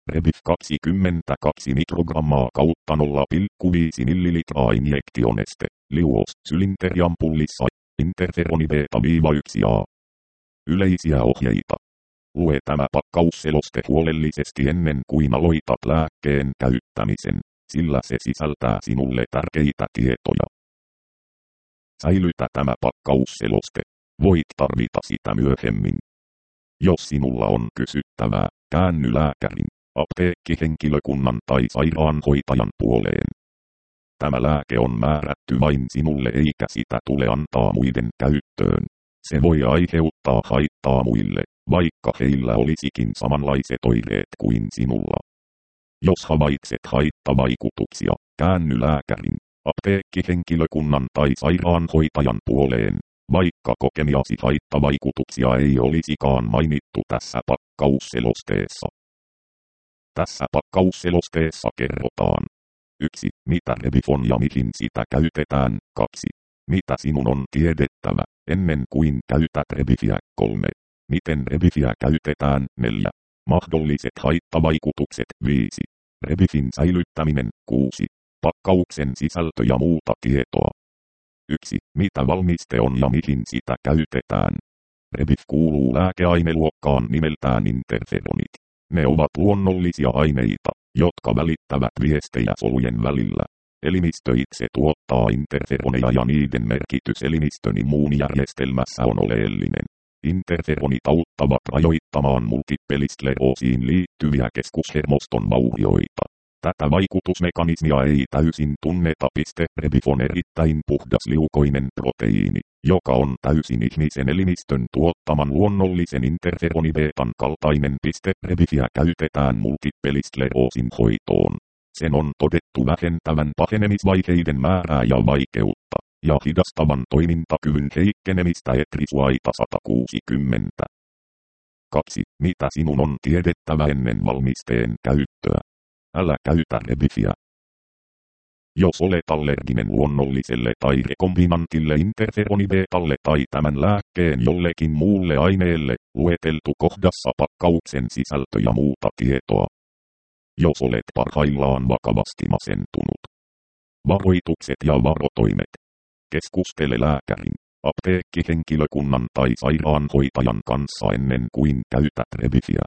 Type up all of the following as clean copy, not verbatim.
Rebif 22 mikrogrammaa kautta 0,5 millilitraa injektioneste, liuos, sylinteriampullissa, interferoni beta-1A. Yleisiä ohjeita. Lue tämä pakkausseloste huolellisesti ennen kuin aloitat lääkkeen käyttämisen, sillä se sisältää sinulle tärkeitä tietoja. Säilytä tämä pakkausseloste. Voit tarvita sitä myöhemmin. Jos sinulla on kysyttävää, käänny lääkärin, apteekkihenkilökunnan tai sairaanhoitajan puoleen. Tämä lääke on määrätty vain sinulle eikä sitä tule antaa muiden käyttöön. Se voi aiheuttaa haittaa muille, vaikka heillä olisikin samanlaiset oireet kuin sinulla. Jos havaitset haittavaikutuksia, käänny lääkärin, apteekkihenkilökunnan tai sairaanhoitajan puoleen, vaikka kokemiasi haittavaikutuksia ei olisikaan mainittu tässä pakkausselosteessa. Tässä pakkausselosteessa kerrotaan 1. Mitä Rebif on ja mihin sitä käytetään. 2. Mitä sinun on tiedettävä ennen kuin käytät Rebifiä. 3. Miten Rebifiä käytetään. 4. Mahdolliset haittavaikutukset. 5. Rebifin säilyttäminen. 6. Pakkauksen sisältö ja muuta tietoa. 1. Mitä valmiste on ja mihin sitä käytetään. Rebif kuuluu lääkeaineluokkaan nimeltään interferonit. Ne ovat luonnollisia aineita, jotka välittävät viestejä solujen välillä. Elimistö itse tuottaa interferoneja ja niiden merkitys elimistön immuunijärjestelmässä on oleellinen. Interferonit auttavat rajoittamaan multipeliskleroosiin liittyviä keskushermoston vaurioita. Tätä vaikutusmekanismia ei täysin tunneta. Rebif on erittäin puhdasliukoinen proteiini, joka on täysin ihmisen elimistön tuottaman luonnollisen interferonibeetan kaltainen. Rebifiä käytetään multipeliskleroosin hoitoon. Sen on todettu vähentävän pahenemisvaiheiden määrää ja vaikeutta, ja hidastavan toimintakyvyn heikkenemistä. Etrisuaita 160. 2. Mitä sinun on tiedettävä ennen valmisteen käyttöä? Älä käytä Rebifiä. Jos olet allerginen luonnolliselle tai rekombinantille interferonibeetalle tai tämän lääkkeen jollekin muulle aineelle, lueteltu kohdassa pakkauksen sisältö ja muuta tietoa. Jos olet parhaillaan vakavasti masentunut. Varoitukset ja varotoimet. Keskustele lääkärin, apteekkihenkilökunnan tai sairaanhoitajan kanssa ennen kuin käytät Rebifiä.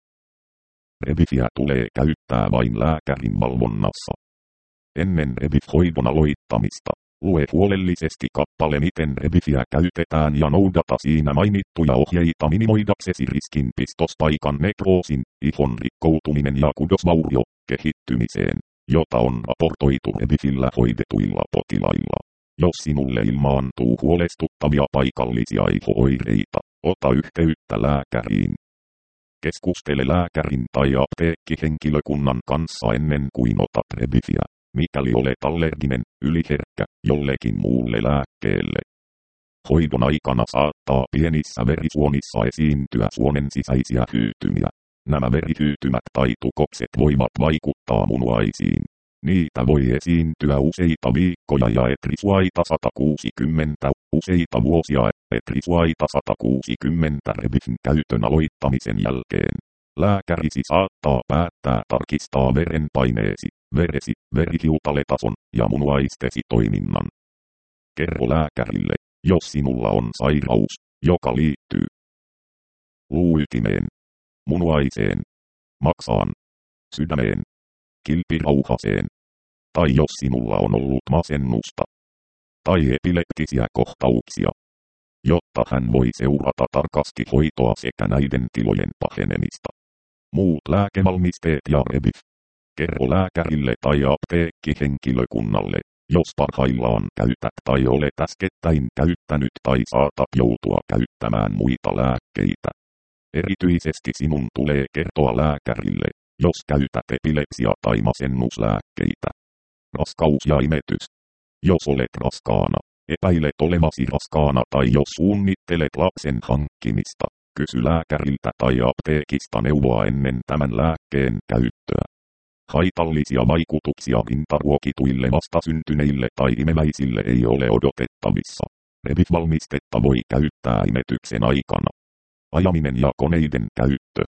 Rebifiä tulee käyttää vain lääkärin valvonnassa. Ennen Rebif-hoidon aloittamista, lue huolellisesti kappale miten Rebifiä käytetään ja noudata siinä mainittuja ohjeita minimoidaksesi riskin pistospaikan nekroosin, ihon rikkoutuminen ja kudosvaurio kehittymiseen, jota on raportoitu Rebifillä hoidetuilla potilailla. Jos sinulle ilmaantuu huolestuttavia paikallisia iho-oireita, ota yhteyttä lääkäriin. Keskustele lääkärin tai apteekkihenkilökunnan kanssa ennen kuin otat Rebifiä, mikäli olet allerginen, yliherkkä jollekin muulle lääkkeelle. Hoidon aikana saattaa pienissä verisuonissa esiintyä suonen sisäisiä hyytymiä. Nämä verihyytymät tai tukokset voivat vaikuttaa munuaisiin. Niitä voi esiintyä useita viikkoja ja Etrisuaita 160 useita vuosia. Etrisuaita 160 Rebifin käytön aloittamisen jälkeen. Lääkärisi saattaa päättää tarkistaa verenpaineesi, veresi, verihiutaletason ja munuaistesi toiminnan. Kerro lääkärille, jos sinulla on sairaus, joka liittyy luuytimeen, munuaiseen, maksaan, sydämeen, kilpirauhaseen, tai jos sinulla on ollut masennusta tai epileptisiä kohtauksia, jotta hän voi seurata tarkasti hoitoa sekä näiden tilojen pahenemista. Muut lääkevalmisteet ja Rebif. Kerro lääkärille tai apteekkihenkilökunnalle, jos parhaillaan käytät tai olet äskettäin käyttänyt tai saatat joutua käyttämään muita lääkkeitä. Erityisesti sinun tulee kertoa lääkärille, jos käytät epilepsia- tai masennuslääkkeitä. Raskaus ja imetys. Jos olet raskaana, epäilet olevasi raskaana tai jos suunnittelet lapsen hankkimista, kysy lääkäriltä tai apteekista neuvoa ennen tämän lääkkeen käyttöä. Haitallisia vaikutuksia rintaruokituille vastasyntyneille tai imeväisille ei ole odotettavissa. Rebif-valmistetta voi käyttää imetyksen aikana. Ajaminen ja koneiden käyttö.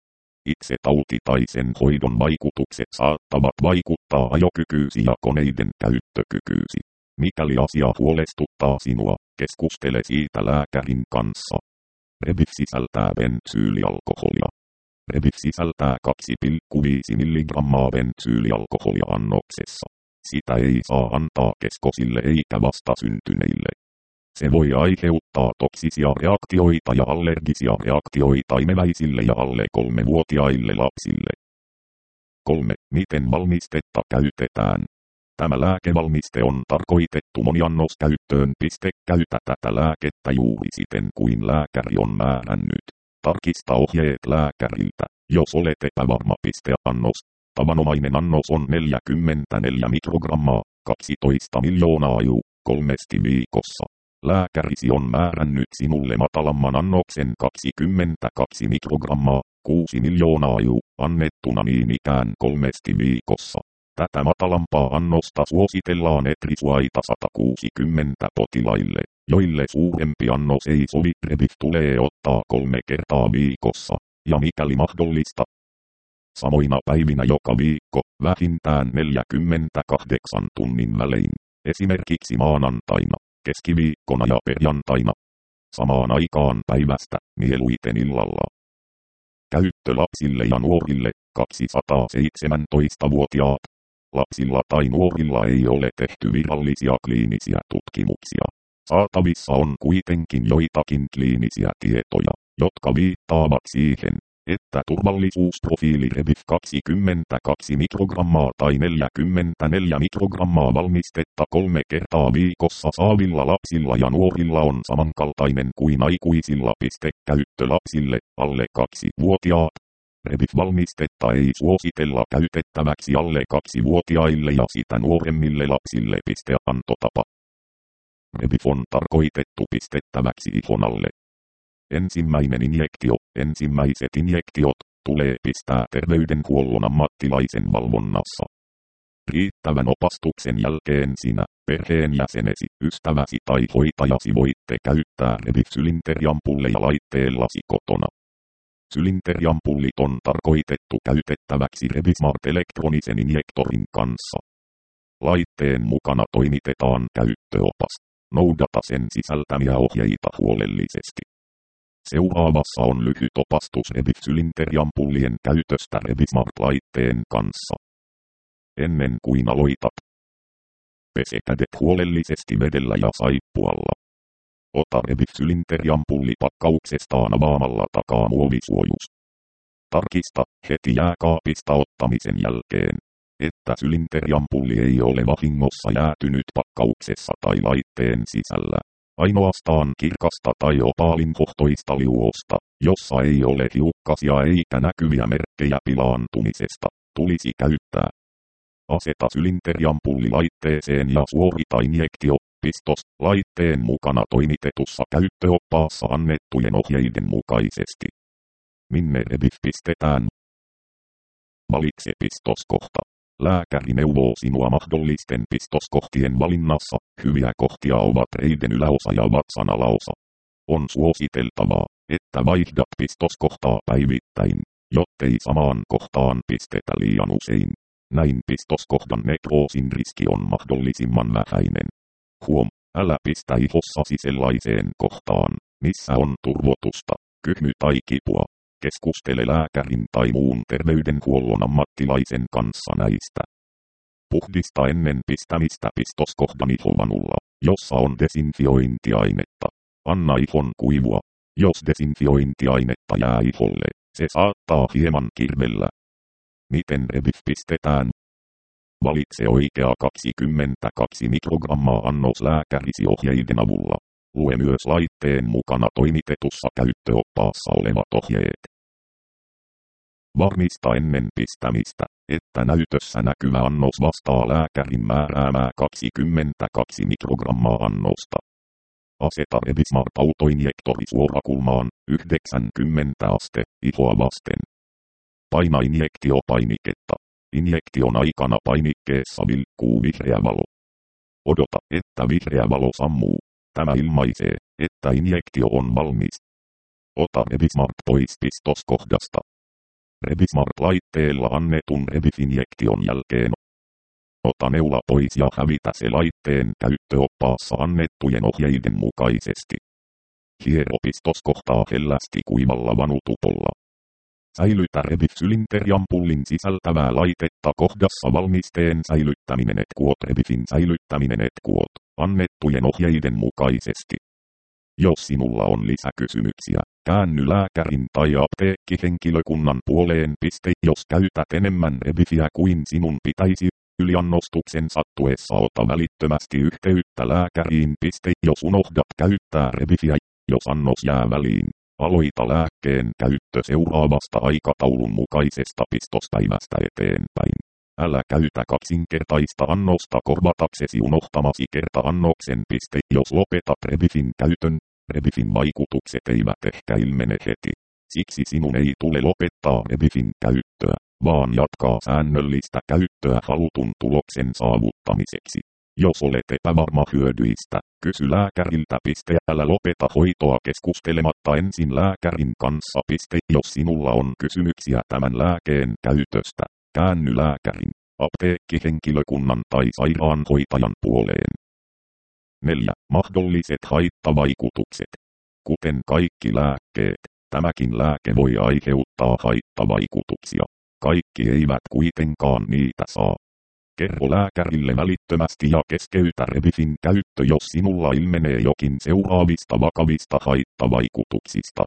Itse tauti tai sen hoidon vaikutukset saattavat vaikuttaa ajokykyysi ja koneiden käyttökykyysi. Mikäli asia huolestuttaa sinua, keskustele siitä lääkärin kanssa. Rebif sisältää bensyylialkoholia. Rebif sisältää 2,5 mg bensyylialkoholia annoksessa. Sitä ei saa antaa keskosille eikä vastasyntyneille. Se voi aiheuttaa toksisia reaktioita ja allergisia reaktioita imeväisille ja alle 3-vuotiaille lapsille. 3. Miten valmistetta käytetään? Tämä lääkevalmiste on tarkoitettu moniannoskäyttöön. Käytä tätä lääkettä juuri siten kuin lääkäri on määrännyt. Tarkista ohjeet lääkäriltä, jos olet epävarma. Annos. Tavanomainen annos on 44 mikrogrammaa, 12 miljoonaa ju, 3 viikossa. Lääkärisi on määrännyt sinulle matalamman annoksen 22 mikrogrammaa, 6 miljoonaa ju, annettuna niin ikään 3 viikossa. Tätä matalampaa annosta suositellaan etrisuaita 160 potilaille, joille suurempi annos ei sovi. Rebif tulee ottaa 3 kertaa viikossa, ja mikäli mahdollista, samoina päivinä joka viikko, vähintään 48 tunnin välein, esimerkiksi maanantaina, keskiviikkona ja perjantaina. Samaan aikaan päivästä, mieluiten illalla. Käyttö lapsille ja nuorille, 217-vuotiaat. Lapsilla tai nuorilla ei ole tehty virallisia kliinisiä tutkimuksia. Saatavissa on kuitenkin joitakin kliinisiä tietoja, jotka viittaavat siihen, että turvallisuusprofiili Rebif 22 mikrogrammaa tai 44 mikrogrammaa valmistetta 3 kertaa viikossa saavilla lapsilla ja nuorilla on samankaltainen kuin aikuisilla. Käyttö lapsille, alle 2-vuotiaat. Rebif-valmistetta ei suositella käytettäväksi alle 2-vuotiaille ja sitä nuoremmille lapsille. Antotapa. Rebif on tarkoitettu pistettäväksi ihon alle. Ensimmäinen injektio, ensimmäiset injektiot, tulee pistää terveydenhuollon ammattilaisen valvonnassa. Riittävän opastuksen jälkeen sinä, perheenjäsenesi, ystäväsi tai hoitajasi voitte käyttää Rebif-sylinteriampulleja laitteellasi kotona. Sylinteriampullit on tarkoitettu käytettäväksi Rebif Smart elektronisen injektorin kanssa. Laitteen mukana toimitetaan käyttöopas. Noudata sen sisältämiä ohjeita huolellisesti. Seuraavassa on lyhyt opastus Rebif-sylinteriampullien käytöstä Rebif Smart-laitteen kanssa. Ennen kuin aloitat, pese kädet huolellisesti vedellä ja saippualla. Ota Rebif-sylinteriampulli pakkauksestaan avaamalla takaa muovisuojus. Tarkista heti jääkaapista ottamisen jälkeen, että sylinteriampulli ei ole vahingossa jäätynyt pakkauksessa tai laitteen sisällä. Ainoastaan kirkasta tai opaalinhohtoista liuosta, jossa ei ole hiukkasia eikä näkyviä merkkejä pilaantumisesta, tulisi käyttää. Aseta sylinteriampulli laitteeseen ja suorita injektio, pistos, laitteen mukana toimitetussa käyttöoppaassa annettujen ohjeiden mukaisesti. Minne Rebif pistetään? Valitse pistoskohta. Lääkäri neuvoo sinua mahdollisten pistoskohtien valinnassa. Hyviä kohtia ovat reiden yläosa ja vatsan alaosa. On suositeltavaa, että vaihdat pistoskohtaa päivittäin, jottei samaan kohtaan pistetä liian usein. Näin pistoskohdan nekroosin riski on mahdollisimman vähäinen. Huom, älä pistä ihossasi sellaiseen kohtaan, missä on turvotusta, kyhmy tai kipua. Keskustele lääkärin tai muun terveydenhuollon ammattilaisen kanssa näistä. Puhdista ennen pistämistä pistoskohdan ihovanulla, jossa on desinfiointiainetta. Anna ihon kuivua. Jos desinfiointiainetta jää iholle, se saattaa hieman kirvellä. Miten Rebif pistetään? Valitse oikea 22 mikrogrammaa annos lääkärisi ohjeiden avulla. Lue myös laitteen mukana toimitetussa käyttöoppaassa olevat ohjeet. Varmista ennen pistämistä, että näytössä näkyvä annos vastaa lääkärin määräämää 22 mikrogrammaa annosta. Aseta Rebif Smart autoinjektori suorakulmaan, 90 aste, ihoa vasten. Paina injektiopainiketta. Injektion aikana painikkeessa vilkkuu vihreä valo. Odota, että vihreä valo sammuu. Tämä ilmaisee, että injektio on valmis. Ota Rebif Smart pois pistoskohdasta. Revismart-laitteella annetun Revif-injektion jälkeen ota neula pois ja hävitä se laitteen käyttöoppaassa annettujen ohjeiden mukaisesti. Hiero pistoskohtaa hellästi kuivalla vanutupolla. Säilytä Revif-sylinteriampullin sisältävää laitetta kohdassa valmisteen säilyttäminen Revifin säilyttäminen annettujen ohjeiden mukaisesti. Jos sinulla on lisäkysymyksiä, käänny lääkärin tai apteekkihenkilökunnan puoleen. Jos käytät enemmän Revifiä kuin sinun pitäisi, yliannostuksen sattuessa ota välittömästi yhteyttä lääkäriin. Jos unohdat käyttää Revifiä, jos annos jää väliin, aloita lääkkeen käyttö seuraavasta aikataulun mukaisesta pistospäivästä eteenpäin. Älä käytä kaksinkertaista annosta korvataksesi unohtamasi kerta-annoksen. Jos lopetat Revifin käytön, Revifin vaikutukset eivät ehkä ilmene heti. Siksi sinun ei tule lopettaa Revifin käyttöä, vaan jatkaa säännöllistä käyttöä halutun tuloksen saavuttamiseksi. Jos olet epävarma hyödyistä, kysy lääkäriltä. Älä lopeta hoitoa keskustelematta ensin lääkärin kanssa. Jos sinulla on kysymyksiä tämän lääkeen käytöstä, käänny lääkärin, apteekkihenkilökunnan tai sairaanhoitajan puoleen. 4. Mahdolliset haittavaikutukset. Kuten kaikki lääkkeet, tämäkin lääke voi aiheuttaa haittavaikutuksia. Kaikki eivät kuitenkaan niitä saa. Kerro lääkärille välittömästi ja keskeytä Revifin käyttö, jos sinulla ilmenee jokin seuraavista vakavista haittavaikutuksista.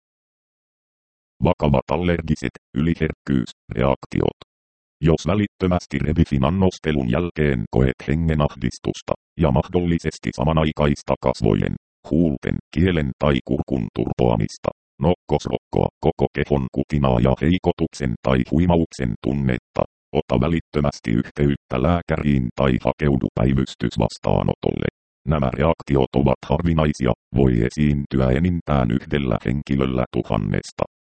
Vakavat allergiset, yliherkkyysreaktiot. Jos välittömästi Revifin annostelun jälkeen koet hengenahdistusta ja mahdollisesti samanaikaista kasvojen, huulten, kielen tai kurkun turpoamista, nokkosrokkoa, koko kehon kutinaa ja heikotuksen tai huimauksen tunnetta, ota välittömästi yhteyttä lääkäriin tai hakeudu päivystysvastaanotolle. Nämä reaktiot ovat harvinaisia, voi esiintyä enintään yhdellä henkilöllä 1000.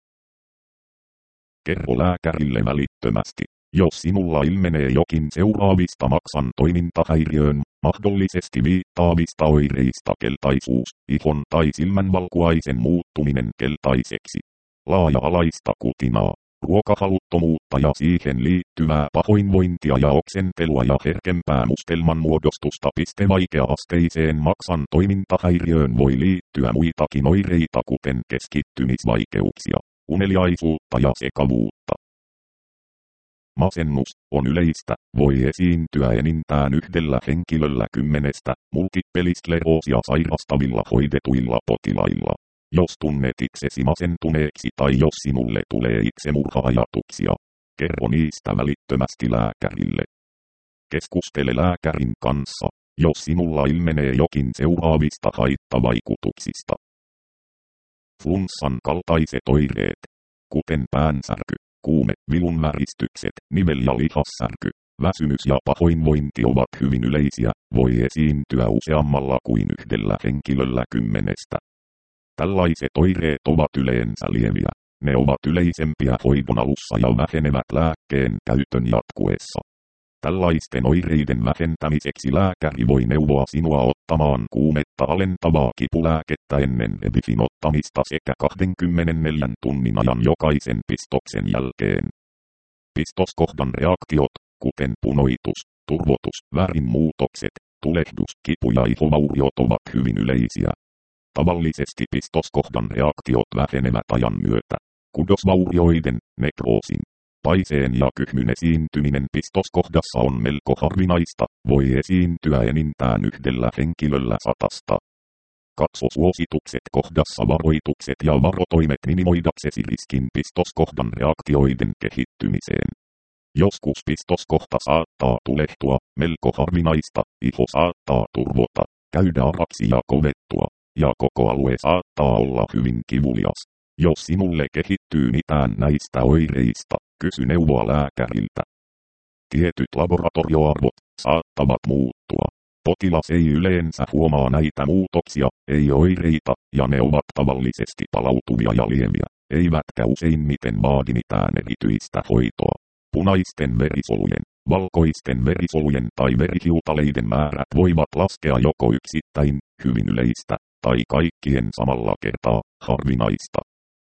Kerro lääkärille välittömästi. Jos sinulla ilmenee jokin seuraavista maksan toimintahäiriöön mahdollisesti viittaavista oireista keltaisuus, ihon tai silmänvalkuaisen muuttuminen keltaiseksi, laaja-alaista kutinaa, ruokahaluttomuutta ja siihen liittyvää pahoinvointia ja oksentelua ja herkempää mustelman muodostusta. Vaikea-asteiseen maksan toimintahäiriöön voi liittyä muitakin oireita kuten keskittymisvaikeuksia, uneliaisuutta ja sekavuutta. Masennus on yleistä, voi esiintyä enintään yhdellä henkilöllä 10 multippeliskleroosia sairastavilla hoidetuilla potilailla. Jos tunnet itsesi masentuneeksi tai jos sinulle tulee itsemurha-ajatuksia, kerro niistä välittömästi lääkärille. Keskustele lääkärin kanssa, jos sinulla ilmenee jokin seuraavista haittavaikutuksista. Flunssan kaltaiset oireet, kuten päänsärky, kuume, vilunväristykset, nivel- ja lihassärky, väsymys ja pahoinvointi ovat hyvin yleisiä, voi esiintyä useammalla kuin yhdellä henkilöllä 10. Tällaiset oireet ovat yleensä lieviä. Ne ovat yleisempiä hoidon alussa ja vähenevät lääkkeen käytön jatkuessa. Tällaisten oireiden vähentämiseksi lääkäri voi neuvoa sinua ottamaan kuumetta alentavaa kipulääkettä ennen Revifin ottamista sekä 24 tunnin ajan jokaisen pistoksen jälkeen. Pistoskohdan reaktiot, kuten punoitus, turvotus, värinmuutokset, tulehdus, kipu ja ihovauriot ovat hyvin yleisiä. Tavallisesti pistoskohdan reaktiot vähenevät ajan myötä. Kudosvaurioiden, nekroosin, paiseen ja kyhmyn esiintyminen pistoskohdassa on melko harvinaista, voi esiintyä enintään yhdellä henkilöllä 100. Katso suositukset kohdassa varoitukset ja varotoimet minimoidaksesi riskin pistoskohdan reaktioiden kehittymiseen. Joskus pistoskohta saattaa tulehtua, melko harvinaista, iho saattaa turvota, käydä araksi ja kovettua, ja koko alue saattaa olla hyvin kivulias. Jos sinulle kehittyy mitään näistä oireista, kysy neuvoa lääkäriltä. Tietyt laboratorioarvot saattavat muuttua. Potilas ei yleensä huomaa näitä muutoksia, ei oireita, ja ne ovat tavallisesti palautuvia ja lieviä, eivätkä useimmiten vaadi mitään erityistä hoitoa. Punaisten verisolujen, valkoisten verisolujen tai verihiutaleiden määrät voivat laskea joko yksittäin, hyvin yleistä, tai kaikkien samalla kertaa, harvinaista.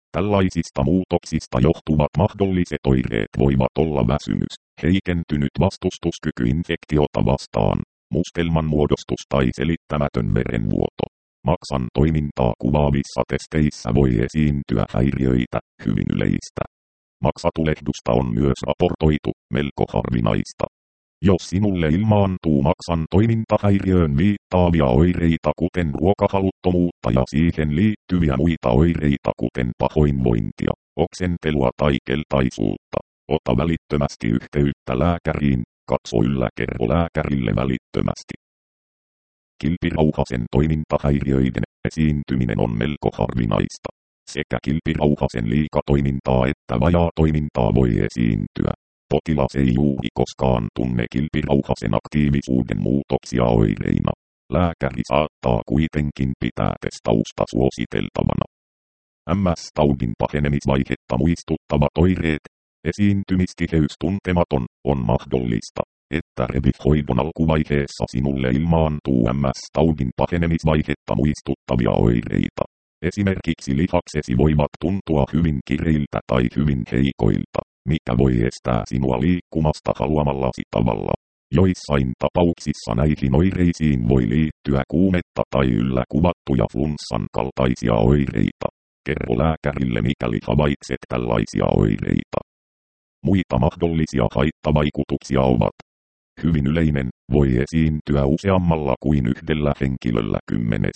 Tällaisista muutoksista johtuvat mahdolliset oireet voivat olla väsymys, heikentynyt vastustuskyky infektiota vastaan, mustelman muodostus tai selittämätön verenvuoto. Maksan toimintaa kuvaavissa testeissä voi esiintyä häiriöitä, hyvin yleistä. Maksatulehdusta on myös raportoitu, melko harvinaista. Jos sinulle ilmaantuu maksan toimintahäiriöön viittaavia oireita kuten ruokahaluttomuutta ja siihen liittyviä muita oireita kuten pahoinvointia, oksentelua tai keltaisuutta, ota välittömästi yhteyttä lääkäriin, katso yläkerho lääkärille välittömästi. Kilpirauhasen toimintahäiriöiden esiintyminen on melko harvinaista. Sekä kilpirauhasen liikatoimintaa että vajaatoimintaa voi esiintyä. Potilas ei juuri koskaan tunne kilpirauhasen aktiivisuuden muutoksia oireina. Lääkäri saattaa kuitenkin pitää testausta suositeltavana. MS-taudin pahenemisvaihetta muistuttavat oireet, esiintymistiheys tuntematon, on mahdollista, että REBIF-hoidon alkuvaiheessa sinulle ilmaantuu MS-taudin pahenemisvaihetta muistuttavia oireita. Esimerkiksi lihaksesi voivat tuntua hyvin kireiltä tai hyvin heikoilta, mikä voi estää sinua liikkumasta haluamallasi tavalla. Joissain tapauksissa näihin oireisiin voi liittyä kuumetta tai yllä kuvattuja flunssan kaltaisia oireita. Kerro lääkärille mikäli havaitset tällaisia oireita. Muita mahdollisia haittavaikutuksia ovat. Hyvin yleinen, voi esiintyä useammalla kuin yhdellä henkilöllä 10.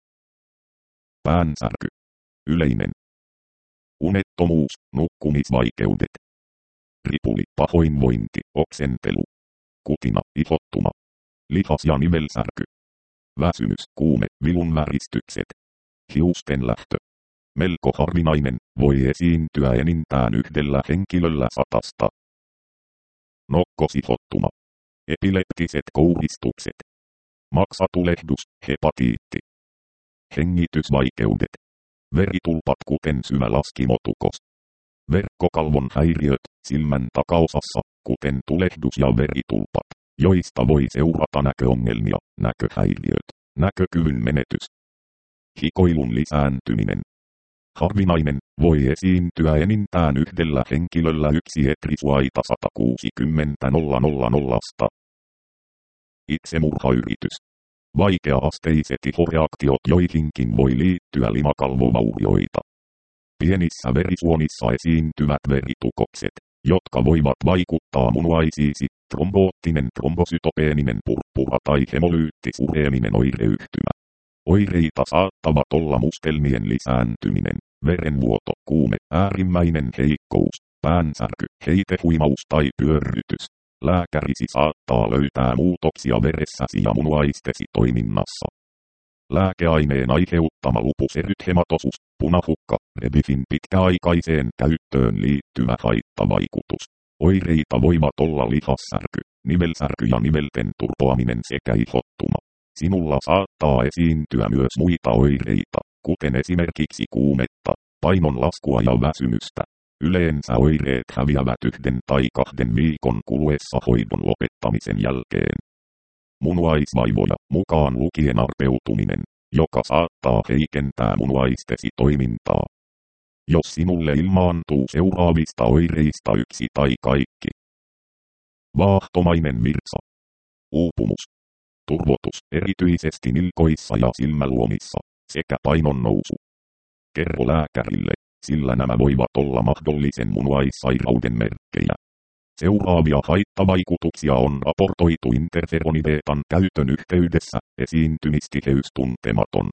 Päänsärky. Yleinen. Unettomuus, nukkumisvaikeudet. Ripuli, pahoinvointi, oksentelu. Kutina, ihottuma. Lihas- ja nivelsärky. Väsymys, kuume, vilunväristykset. Hiusten lähtö. Melko harvinainen, voi esiintyä enintään yhdellä henkilöllä 100. Nokkosihottuma. Epileptiset kouristukset. Maksatulehdus, hepatiitti. Hengitysvaikeudet. Veritulpat kuten syvälaskimotukos. Verkkokalvon häiriöt, silmän takaosassa, kuten tulehdus ja veritulpat, joista voi seurata näköongelmia, näköhäiriöt, näkökyvyn menetys. Hikoilun lisääntyminen. Harvinainen, voi esiintyä enintään yhdellä henkilöllä 1 etrisuaita 160 000. Itsemurhayritys. Vaikea-asteiset ihoreaktiot joihinkin voi liittyä limakalvovaurioita. Pienissä verisuonissa esiintyvät veritukokset, jotka voivat vaikuttaa munuaisiisi, tromboottinen trombosytopeeninen purppura tai hemolyyttisureeminen oireyhtymä. Oireita saattavat olla mustelmien lisääntyminen, verenvuoto, kuume, äärimmäinen heikkous, päänsärky, heitehuimaus tai pyörrytys. Lääkärisi saattaa löytää muutoksia veressäsi ja munuaistesi toiminnassa. Lääkeaineen aiheuttama lupuserythematosus, punahukka, REBIFin pitkäaikaiseen käyttöön liittyvä haittavaikutus. Oireita voivat olla lihassärky, nivelsärky ja nivelten turpoaminen sekä ihottuma. Sinulla saattaa esiintyä myös muita oireita, kuten esimerkiksi kuumetta, painonlaskua ja väsymystä. Yleensä oireet häviävät 1 tai 2 viikon kuluessa hoidon lopettamisen jälkeen. Munuaisvaivoja, mukaan lukien arpeutuminen, joka saattaa heikentää munuaistesi toimintaa. Jos sinulle ilmaantuu seuraavista oireista 1 tai kaikki. Vaahtomainen virtsa. Uupumus. Turvotus erityisesti nilkoissa ja silmäluomissa, sekä painon nousu. Kerro lääkärille, sillä nämä voivat olla mahdollisen munuaissairauden merkkejä. Seuraavia haittavaikutuksia on raportoitu interferonibeetan käytön yhteydessä, esiintymistiheys tuntematon.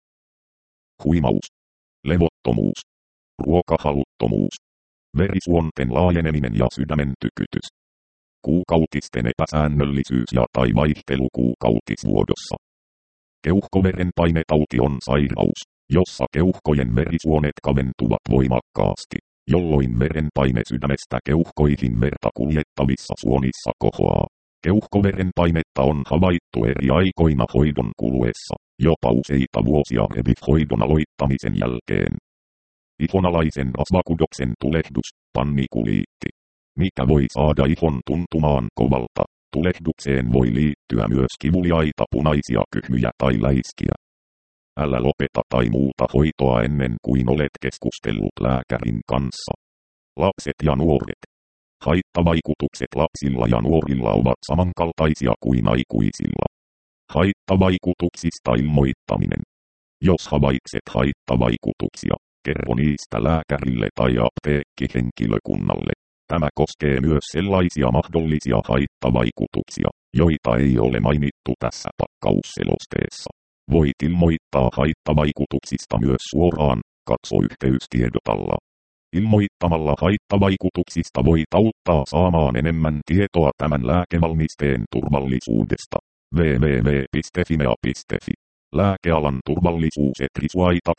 Huimaus. Levottomuus. Ruokahaluttomuus. Verisuonten laajeneminen ja sydämen tykytys. Kuukautisten epäsäännöllisyys ja tai vaihtelu kuukautisvuodossa. Keuhkoverenpainetauti on sairaus, jossa keuhkojen verisuonet kaventuvat voimakkaasti, jolloin verenpaine sydämestä keuhkoihin verta kuljettavissa suonissa kohoaa. Keuhkoverenpainetta on havaittu eri aikoina hoidon kuluessa, jopa useita vuosia REBIF-hoidon aloittamisen jälkeen. Ihonalaisen rasvakudoksen tulehdus, pannikuliitti. Mikä voi saada ihon tuntumaan kovalta, tulehdukseen voi liittyä myös kivuliaita punaisia kyhmyjä tai läiskiä. Älä lopeta tai muuta hoitoa ennen kuin olet keskustellut lääkärin kanssa. Lapset ja nuoret. Haittavaikutukset lapsilla ja nuorilla ovat samankaltaisia kuin aikuisilla. Haittavaikutuksista ilmoittaminen. Jos havaitset haittavaikutuksia, kerro niistä lääkärille tai apteekkihenkilökunnalle. Tämä koskee myös sellaisia mahdollisia haittavaikutuksia, joita ei ole mainittu tässä pakkausselosteessa. Voit ilmoittaa haittavaikutuksista myös suoraan, katso yhteystiedot alla. Ilmoittamalla haittavaikutuksista voit auttaa saamaan enemmän tietoa tämän lääkevalmisteen turvallisuudesta. www.fimea.fi. Lääkealan turvallisuusetrisuaita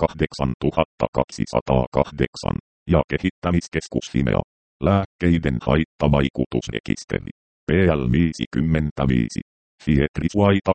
8208 ja kehittämiskeskus Fimea. Lääkkeiden haittavaikutusrekisteri. PL55. Fietrisuaita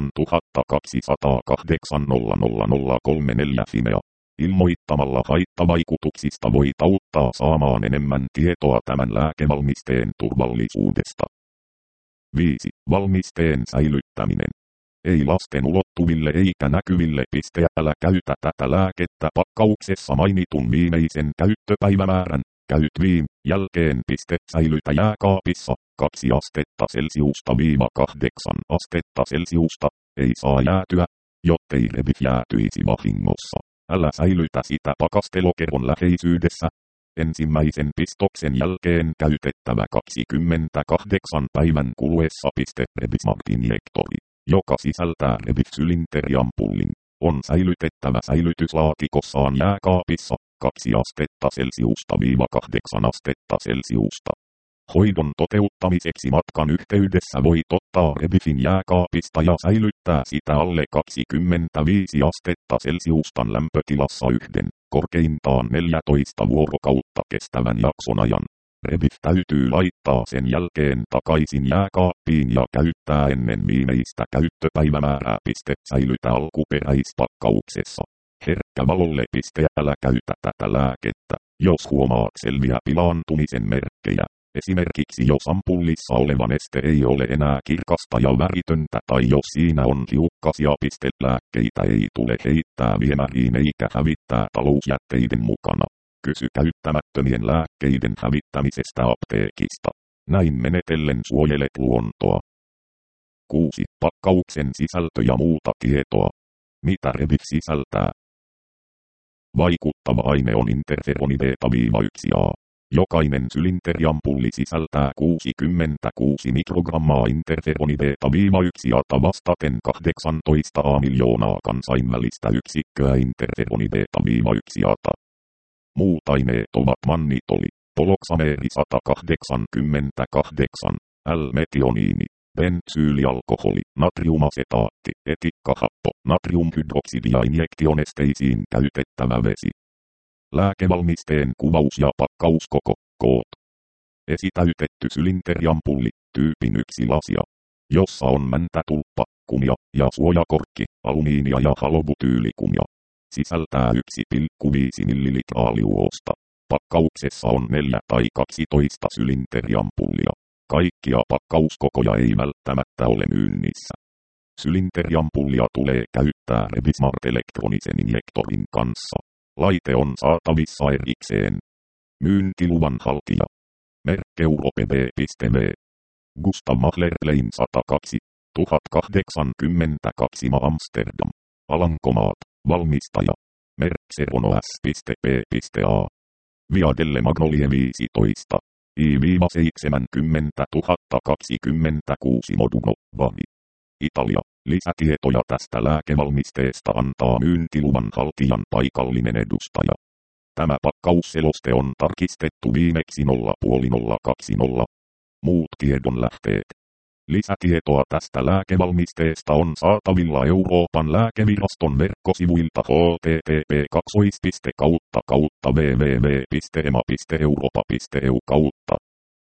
8208 00034 Fimea. Ilmoittamalla haittavaikutuksista voit auttaa saamaan enemmän tietoa tämän lääkevalmisteen turvallisuudesta. 5. Valmisteen säilyttäminen. Ei lasten ulottuville eikä näkyville. Älä käytä tätä lääkettä pakkauksessa mainitun viimeisen käyttöpäivämäärän jälkeen. Säilytä jääkaapissa 2 astetta Celsiusta - 8 astetta Celsiusta. Ei saa jäätyä, jottei revif jäätyisi vahingossa. Älä säilytä sitä pakastelokerron läheisyydessä. Ensimmäisen pistoksen jälkeen käytettävä 28 päivän kuluessa. Revismart-injektori, joka sisältää Revif-sylinteriampullin, on säilytettävä säilytyslaatikossaan jääkaapissa 2 astetta Celsiusta - 8 astetta Celsiusta. Hoidon toteuttamiseksi matkan yhteydessä voit ottaa Revifin jääkaapista ja säilyttää sitä alle 25 astetta Celsiustan lämpötilassa korkeintaan 14 vuorokautta kestävän jakson ajan. Revif täytyy laittaa sen jälkeen takaisin jääkaappiin ja käyttää ennen viimeistä käyttöpäivämäärää. Säilytä alkuperäispakkauksessa. Herkkä valolle. Älä käytä tätä lääkettä, jos huomaat selviä pilaantumisen merkkejä. Esimerkiksi jos ampullissa oleva neste ei ole enää kirkasta ja väritöntä tai jos siinä on hiukkasia. Lääkkeitä ei tule heittää viemäriin eikä hävittää talousjätteiden mukana. Kysy käyttämättömien lääkkeiden hävittämisestä apteekista. Näin menetellen suojelet luontoa. 6. Pakkauksen sisältö ja muuta tietoa. Mitä Revif sisältää? Vaikuttava aine on interferoni beta-1A. Jokainen sylinteriampulli sisältää 66 mikrogrammaa interferoni beta-1Ata vastaten 18 miljoonaa kansainvälistä yksikköä interferoni beta-1Ata. Muut aineet ovat mannitoli, poloksameeri 188, L-metioniini, bensyylialkoholi, natriumasetaatti, etikkahappo, natriumhydroksidi ja injektionesteisiin käytettävä vesi. Lääkevalmisteen kuvaus ja pakkauskoko, koot. Esitäytetty sylinteriampulli, tyypin 1 lasia, jossa on mäntätulppa, kumia ja suojakorkki, alumiinia ja halobutyylikumia. Sisältää 1,5 ml liuosta. Pakkauksessa on 4 tai 12 sylinteriampullia. Kaikkia pakkauskokoja ei välttämättä ole myynnissä. Sylinteriampullia tulee käyttää Revismart elektronisen injektorin kanssa. Laite on saatavissa erikseen. Myyntiluvan haltija. Merkki Euro-PB.V. Gustav Mahler-Plain 102, 1082 Amsterdam. Alankomaat. Valmistaja. Merkserono S.P.A. Via delle Magnolie 15. I-70 Moduno, Vavi. Italia. Lisätietoja tästä lääkevalmisteesta antaa myyntiluvan haltijan paikallinen edustaja. Tämä pakkausseloste on tarkistettu viimeksi 0,020. Muut tiedonlähteet. Lisätietoa tästä lääkevalmisteesta on saatavilla Euroopan lääkeviraston verkkosivuilta http://www.ema.europa.eu/.